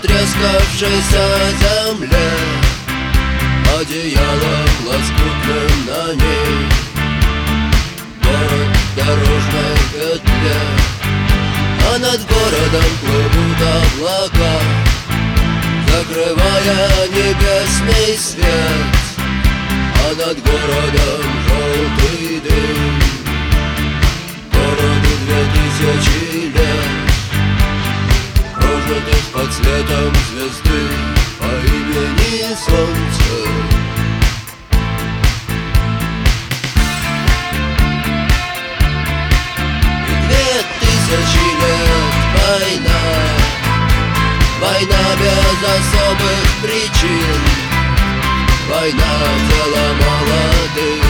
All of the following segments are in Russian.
потрескавшейся земле, одеялом лоскутным на ней. Город в дорожной петле, а над городом плывут облака, закрывая небесный свет, а над городом желтый дым. Городу 2000 лет, прожитых под светом звезды по имени Солнце. И 2000 лет война, война без особых причин, война дело молодых,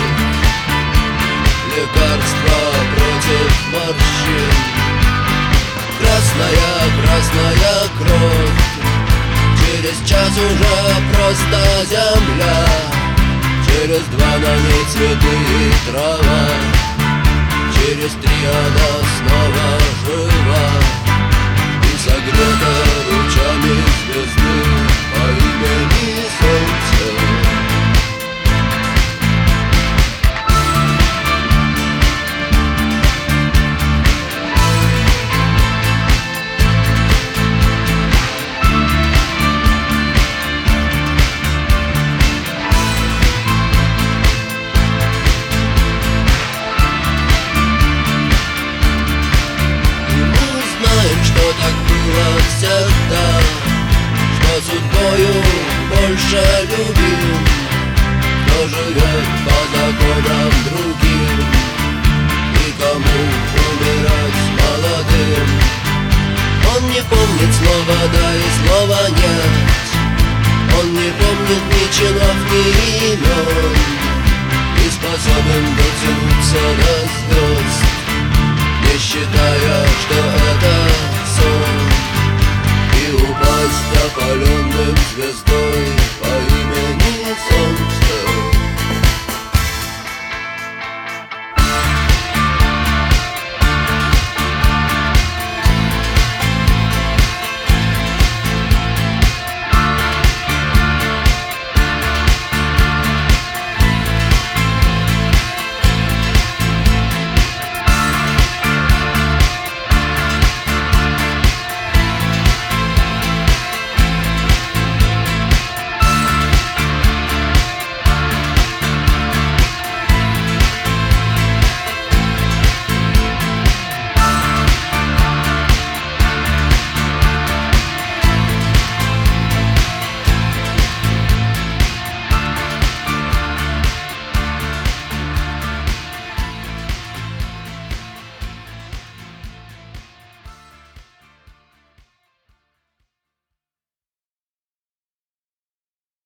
лекарства против морщин. Красная, красная кровь, через час уже просто земля, через 2 на ней цветы и трава, через 3 она снова жива и согрета лучами звезды по имени Солнце. Всегда, что судьбою больше любим, кто живет по законам другим, и кому умирать молодым. Он не помнит слова да и слова нет, он не помнит ни чинов, ни имен, и способен дотянуться до звезд, не считая, что это сон, и упасть опаленным звездой.